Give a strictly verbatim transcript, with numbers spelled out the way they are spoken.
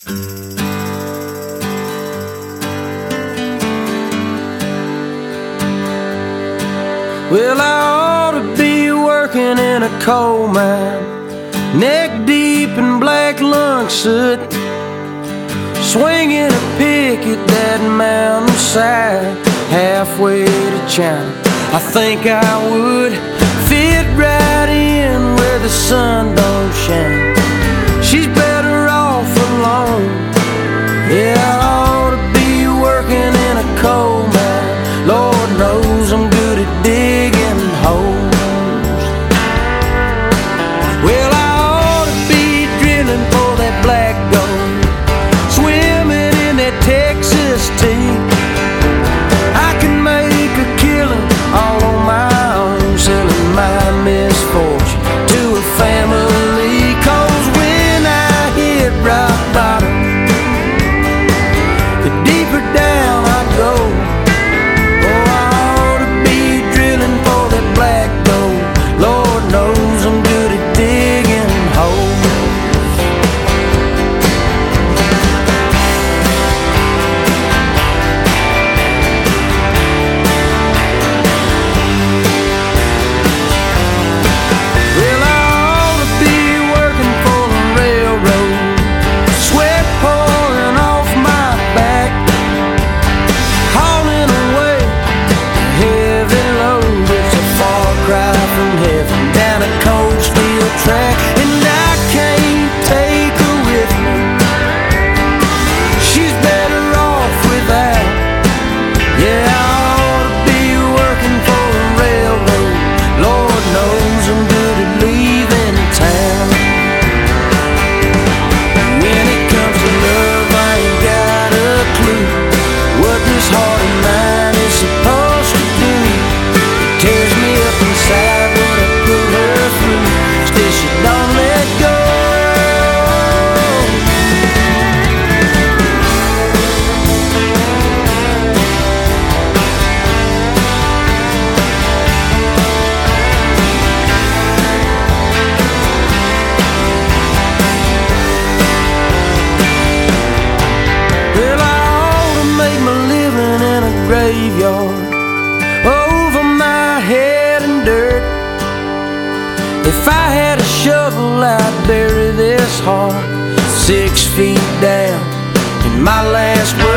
Well, I ought to be working in a coal mine, neck deep in black lung soot, swinging a pick at that mountainside halfway to China. I think I would fit right in where the sun don't shine. She's better off alone. Yeah, I ought to be working in a coal mine. Lord knows I'm good at digging holes. Well, I ought to be drilling for that black gold, swimming in that Texas tea. I can make a killing all on my own, selling my misfortune to a family. Cause when I hit rock bottom, the deeper down I go. Oh, I ought to be drilling for that black gold. Lord knows I'm good at digging holes. Well, I ought to be working for the railroad, sweat pouring off my back, hauling away heavy load. It's a far cry from heaven down a cold steel track, and I can't take her with me. She's better off without. Yeah, I ought to be working for the railroad. Lord knows I'm good at leaving town. When it comes to love, I ain't got a clue what this heart of mine is supposed to do. It tears me up inside when I put her through. Still she don't let go. Well, I ought to make my living in a graveyard, over my head in dirt. If I had a shovel, I'd bury this heart six feet down. And my last word